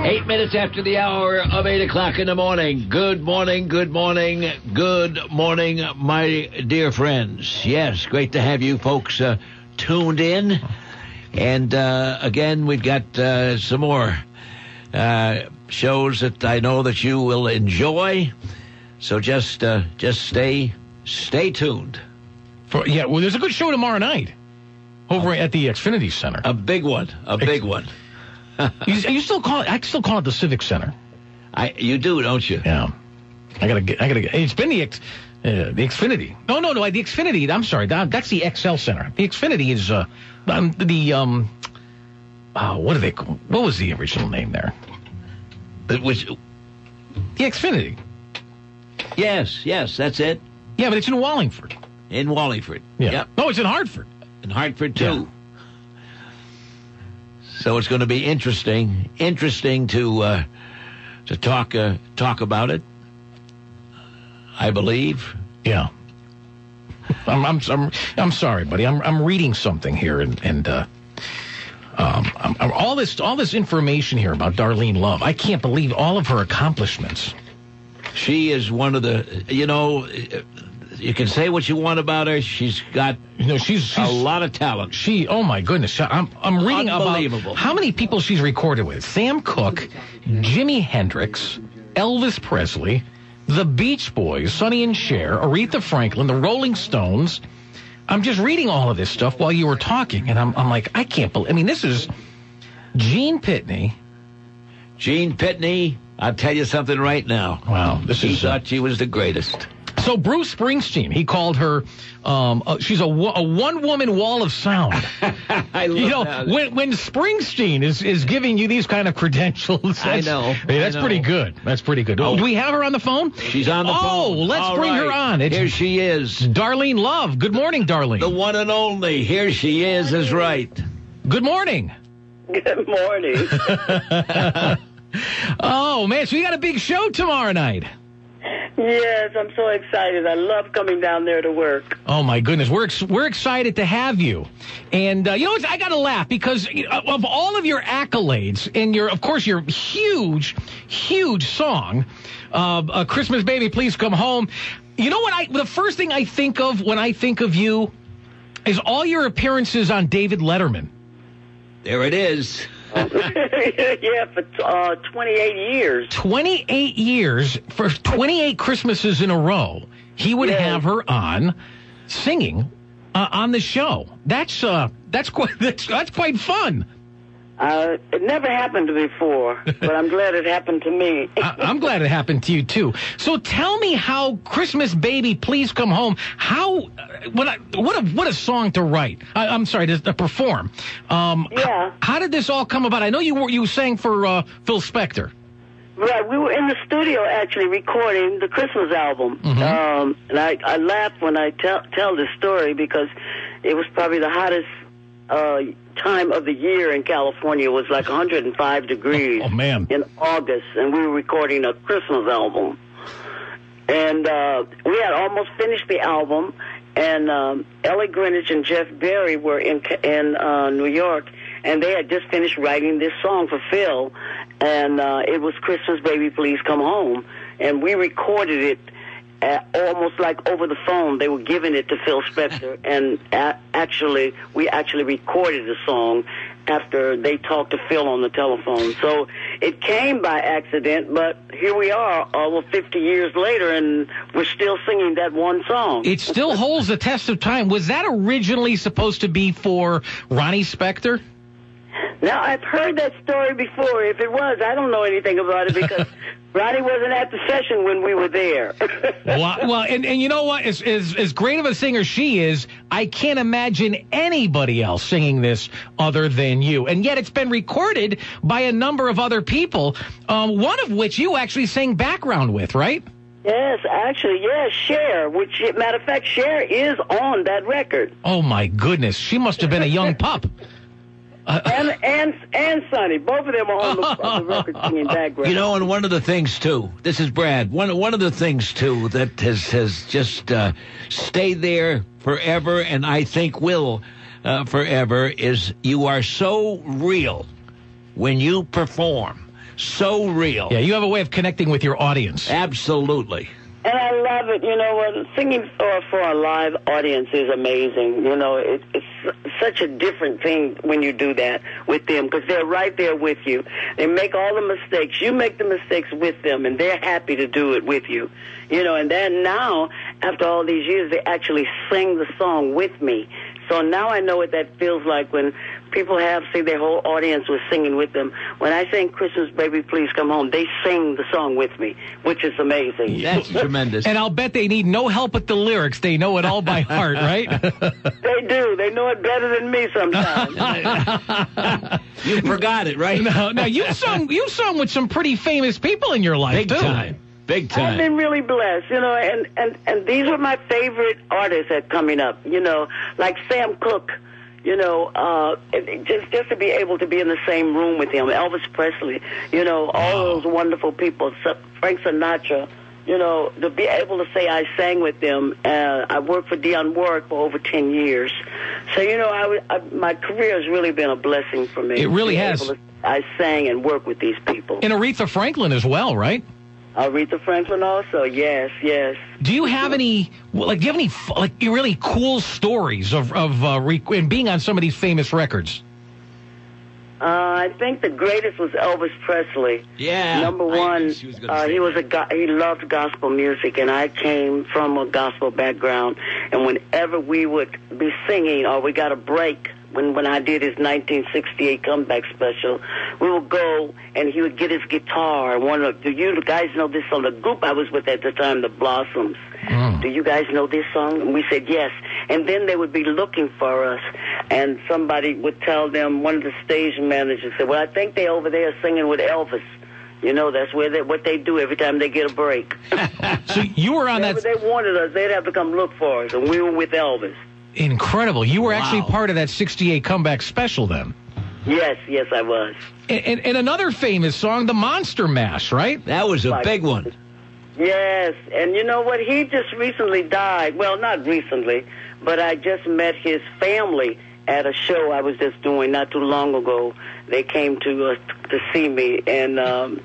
8 minutes after the hour of 8 o'clock in the morning. Good morning, good morning, good morning, my dear friends. Yes, great to have you folks tuned in. And again, we've got some more shows that I know that you will enjoy. So just stay tuned. Well, there's a good show tomorrow night over at the Xfinity Center. A big one. You still call it? I still call it the Civic Center. You do, don't you? Yeah. I gotta get. It's been the Xfinity. No. The Xfinity. I'm sorry. That's the XL Center. The Xfinity is what was the original name there? It was the Xfinity. Yes, that's it. Yeah, but it's in Wallingford. In Wallingford. Yeah. Yep. No, it's in Hartford. In Hartford too. Yeah. So it's going to be interesting to talk about it. I believe. Yeah. I'm sorry, buddy. I'm reading something here, and all this information here about Darlene Love. I can't believe all of her accomplishments. She is one of the. You can say what you want about her. She's got she's a lot of talent. Oh my goodness. I'm reading about how many people she's recorded with. Sam Cooke, Jimi Hendrix, Elvis Presley, the Beach Boys, Sonny and Cher, Aretha Franklin, the Rolling Stones. I'm just reading all of this stuff while you were talking, and I'm like, I can't believe. I mean, this is Gene Pitney. Gene Pitney, I'll tell you something right now. Wow. He thought she was the greatest. So Bruce Springsteen, he called her, she's a one-woman wall of sound. I love that. When Springsteen is giving you these kind of credentials, I know. That's pretty good. That's pretty good. Oh. Do we have her on the phone? She's on the phone. Oh, let's bring her on. Here she is. Darlene Love. Good morning, Darlene. The one and only. Here she is right. Good morning. Good morning. Oh, man, so you got a big show tomorrow night. Yes, I'm so excited. I love coming down there to work. Oh, my goodness. We're excited to have you. And, I got to laugh because of all of your accolades and of course, your huge, huge song, Christmas Baby, Please Come Home. You know what? The first thing I think of when I think of you is all your appearances on David Letterman. There it is. Yeah, for 28 years. 28 years, for 28 Christmases in a row, he would have her on singing on the show. That's quite fun. It never happened before, but I'm glad it happened to me. I'm glad it happened to you too. So tell me how Christmas Baby, Please Come Home. What a song to write. I'm sorry, to perform. Yeah. How did this all come about? I know you sang for Phil Spector. Right, we were in the studio actually recording the Christmas album. Mm-hmm. And I laugh when I tell this story because it was probably the hottest time of the year in California. It was like 105 degrees in August, and we were recording a Christmas album. And we had almost finished the album, and Ellie Greenwich and Jeff Berry were in New York, and they had just finished writing this song for Phil, and it was Christmas Baby, Please Come Home. And we recorded it almost like over the phone. They were giving it to Phil Spector, and we actually recorded the song after they talked to Phil on the telephone. So it came by accident, but here we are, over 50 years later, and we're still singing that one song. It still holds the test of time. Was that originally supposed to be for Ronnie Spector? Now, I've heard that story before. If it was, I don't know anything about it because Ronnie wasn't at the session when we were there. Well, and you know what? As great of a singer she is, I can't imagine anybody else singing this other than you. And yet it's been recorded by a number of other people, one of which you actually sang background with, right? Yes, actually, yes, Cher, which, matter of fact, Cher is on that record. Oh, my goodness. She must have been a young pup. And Sonny, both of them are on the record singing background. You know, and one of the things too. This is Brad. One of the things too that has just stayed there forever, and I think will forever, is you are so real when you perform. So real. Yeah, you have a way of connecting with your audience. Absolutely. And I love it. You know, singing for a live audience is amazing. You know, it's such a different thing when you do that with them because they're right there with you. They make all the mistakes. You make the mistakes with them, and they're happy to do it with you. You know, and then now, after all these years, they actually sing the song with me. So now I know what that feels like when people see their whole audience was singing with them. When I sing Christmas Baby Please Come Home, they sing the song with me, which is amazing. That's tremendous. And I'll bet they need no help with the lyrics. They know it all by heart, right? They do. They know it better than me sometimes. You forgot it, right? No, you sung with some pretty famous people in your life, Big too. time. Big time. I've been really blessed, you know, and these are my favorite artists that coming up, you know, like Sam Cooke, you know, just to be able to be in the same room with him, Elvis Presley, you know, all those wonderful people, Frank Sinatra, you know, to be able to say I sang with them. I worked for Dionne Warwick for over 10 years. So, you know, my career has really been a blessing for me. It really has. I sang and worked with these people. And Aretha Franklin as well, right? Aretha Franklin also, yes. Do you have any really cool stories of being on some of these famous records? I think the greatest was Elvis Presley. Yeah. Number one, he loved gospel music, and I came from a gospel background. And whenever we would be singing or we got a break, when I did his 1968 comeback special, we would go and he would get his guitar. Do you guys know this song? The group I was with at the time, the Blossoms. Do you guys know this song? And we said yes. And then they would be looking for us, and somebody would tell them, one of the stage managers said, well, I think they're over there singing with Elvis. You know, that's what they do every time they get a break. So you were on that. If they wanted us, they'd have to come look for us, and we were with Elvis. Incredible. You were actually part of that 68 comeback special then. Yes, I was. And another famous song, the Monster Mash, right? That was a big one. Yes, and you know what? He just recently died. Well, not recently, but I just met his family at a show I was just doing not too long ago. They came to see me and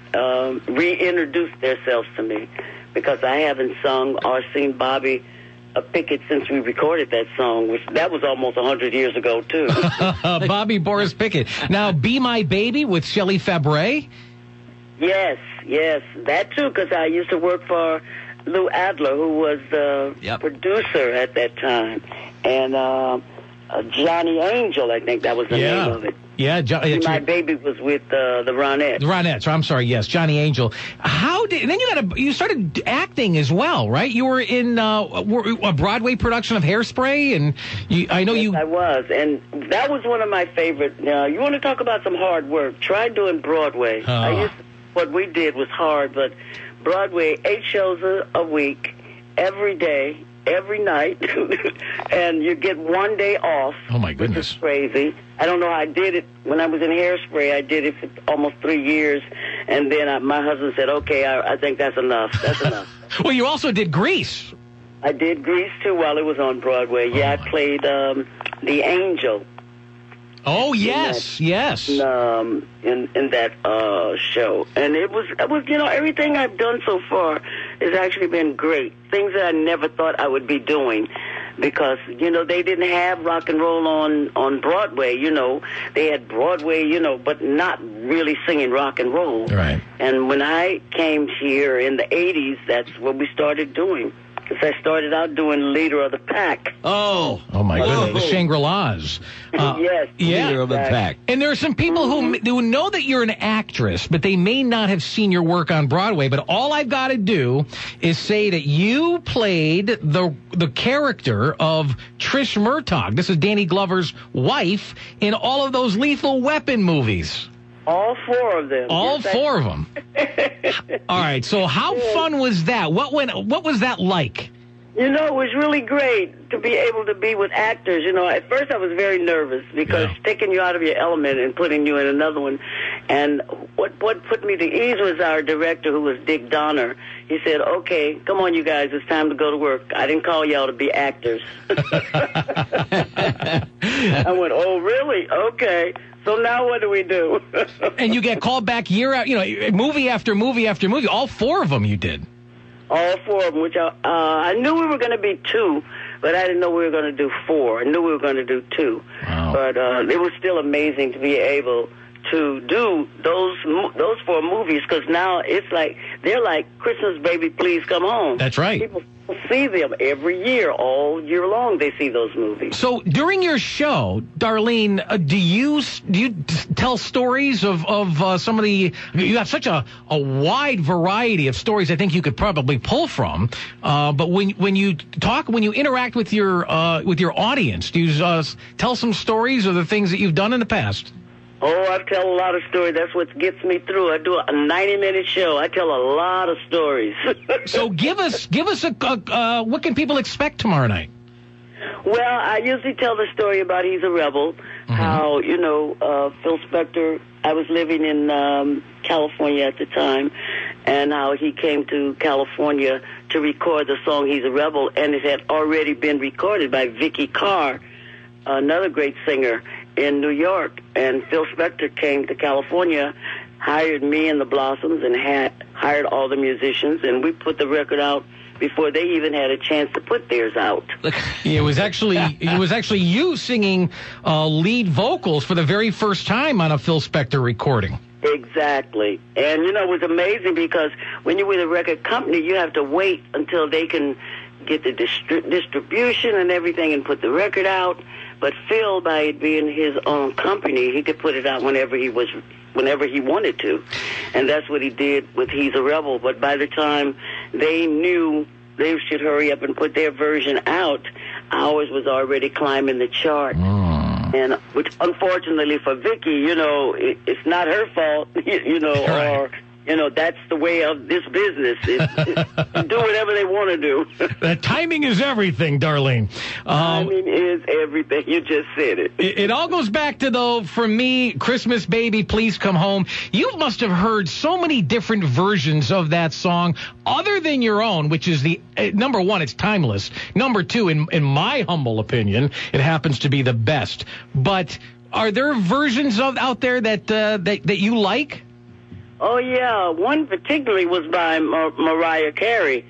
reintroduced themselves to me because I haven't sung or seen Bobby Pickett since we recorded that song, which that was almost 100 years ago, too. Bobby Boris Pickett. Now, Be My Baby with Shelley Fabares? Yes, that too, because I used to work for Lou Adler, who was the producer at that time, and Johnny Angel, I think that was the name of it. Yeah, My Baby was with the Ronettes. The Ronettes. I'm sorry. Yes, Johnny Angel. And then you started acting as well, right? You were in a Broadway production of Hairspray, and I was, and that was one of my favorite. You want to talk about some hard work? Try doing Broadway. What we did was hard, but Broadway, 8 shows a week, every day, every night, and you get one day off. Oh, my goodness. Which is crazy. I don't know how I did it. When I was in Hairspray, I did it for almost 3 years, and then my husband said, okay, I think that's enough. That's enough. Well, you also did Grease. I did Grease, too, while it was on Broadway. Yeah, I played the Angel. Oh, yes. In that show. And it was, you know, everything I've done so far has actually been great. Things that I never thought I would be doing. Because, you know, they didn't have rock and roll on Broadway, you know. They had Broadway, you know, but not really singing rock and roll. Right. And when I came here in the 80s, that's what we started doing. Because I started out doing Leader of the Pack. Oh my goodness. The Shangri-Las. Yes. Leader of the Pack. And there are some people who know that you're an actress, but they may not have seen your work on Broadway. But all I've got to do is say that you played the character of Trish Murtaugh. This is Danny Glover's wife in all of those Lethal Weapon movies. All 4 of them. All 4 of them. All right. So how fun was that? What was that like? You know, it was really great to be able to be with actors. You know, at first I was very nervous because taking you out of your element and putting you in another one, And what put me to ease was our director, who was Dick Donner. He said, okay, come on, you guys, it's time to go to work. I didn't call y'all to be actors. I went, oh, really? Okay. So now what do we do? And you get called back year out, movie after movie after movie. All 4 of them you did. All 4 of them, which I knew we were going to be 2, but I didn't know we were going to do 4. I knew we were going to do 2. Wow. But it was still amazing to be able to do those 4 movies, because now they're like Christmas Baby Please Come Home. That's right. People see them every year, all year long. They see those movies. So during your show, Darlene, do you tell stories of some of the? You have such a wide variety of stories. I think you could probably pull from. But when you interact with your audience, do you tell some stories of the things that you've done in the past? Oh, I tell a lot of stories. That's what gets me through. I do a 90-minute show. I tell a lot of stories. So give us a what can people expect tomorrow night? Well, I usually tell the story about He's a Rebel, how, Phil Spector, I was living in California at the time, and how he came to California to record the song He's a Rebel, and it had already been recorded by Vicky Carr, another great singer in New York. And Phil Spector came to California, hired me and the Blossoms, and hired all the musicians, and we put the record out before they even had a chance to put theirs out. It was actually you singing lead vocals for the very first time on a Phil Spector recording. Exactly. And, it was amazing because when you're with a record company, you have to wait until they can get the distribution and everything and put the record out. But Phil, by it being his own company, he could put it out whenever he wanted to. And that's what he did with He's a Rebel. But by the time they knew they should hurry up and put their version out, ours was already climbing the chart. And which, unfortunately for Vicky, it's not her fault, right. or that's the way of this business. Do whatever they want to do. Timing is everything, Darlene. Timing is everything. You just said it. It all goes back to, though, for me, Christmas Baby, Please Come Home. You must have heard so many different versions of that song, other than your own, which is the number one, it's timeless. Number two, in my humble opinion, it happens to be the best. But are there versions out there that you like? Oh, yeah. One particularly was by Mariah Carey.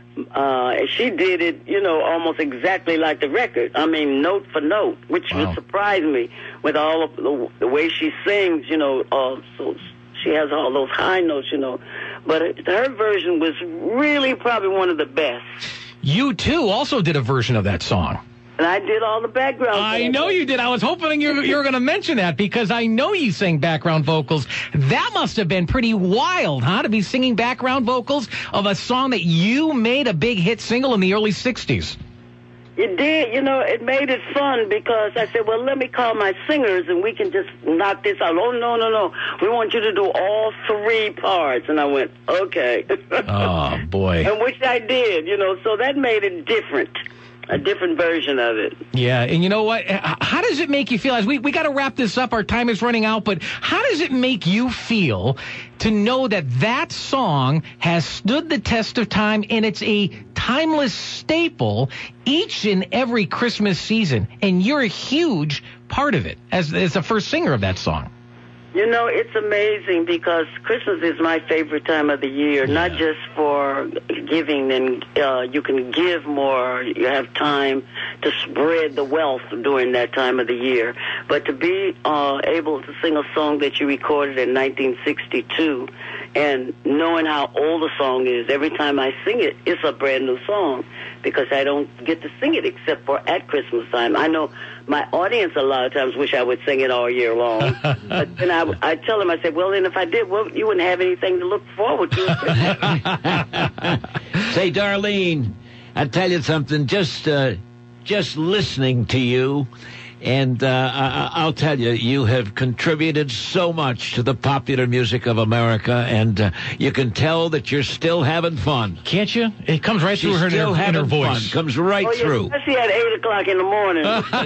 She did it, almost exactly like the record. I mean, note for note, which would surprise me with all of the way she sings, so she has all those high notes, But her version was really probably one of the best. You, too, also did a version of that song. And I did all the background. I know you did. I was hoping you were going to mention that because I know you sang background vocals. That must have been pretty wild, huh, to be singing background vocals of a song that you made a big hit single in the early 60s. It did. It made it fun because I said, well, let me call my singers and we can just knock this out. Oh, no. We want you to do all three parts. And I went, okay. Oh, boy. And which I did, so that made it different. A different version of it. Yeah, and you know what? How does it make you feel? As we got to wrap this up. Our time is running out, but how does it make you feel to know that song has stood the test of time and it's a timeless staple each and every Christmas season, and you're a huge part of it as the first singer of that song? It's amazing because Christmas is my favorite time of the year, not just for giving, and you can give more, you have time to spread the wealth during that time of the year, but to be able to sing a song that you recorded in 1962 and knowing how old the song is, every time I sing it, it's a brand new song because I don't get to sing it except for at Christmas time. I know my audience a lot of times wish I would sing it all year long. But then I tell them, I said, well, then if I did, well, you wouldn't have anything to look forward to. Say, Darlene, I tell you something, just listening to you, And I'll tell you, you have contributed so much to the popular music of America, and you can tell that you're still having fun. Can't you? It comes right through her in her voice. Fun. Comes right through. Especially at 8 o'clock in the morning.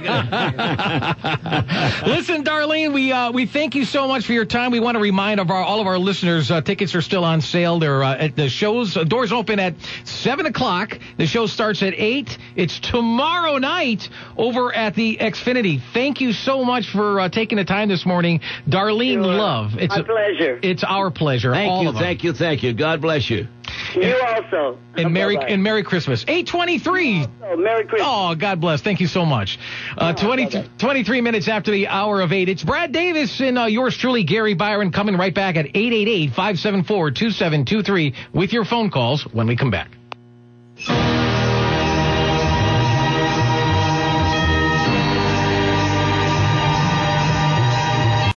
Listen, Darlene, we thank you so much for your time. We want to remind all of our listeners, tickets are still on sale. They're at the shows. Doors open at 7 o'clock. The show starts at 8. It's tomorrow night over at the Xfinity. Thank you so much for taking the time this morning. Darlene Love. It's my pleasure. It's our pleasure. Thank you. God bless you. You also. And Merry Christmas. 8:23. Merry Christmas. Oh, God bless. Thank you so much. 23 minutes after the hour of 8. It's Brad Davis and yours truly, Gary Byron, coming right back at 888-574-2723 with your phone calls when we come back.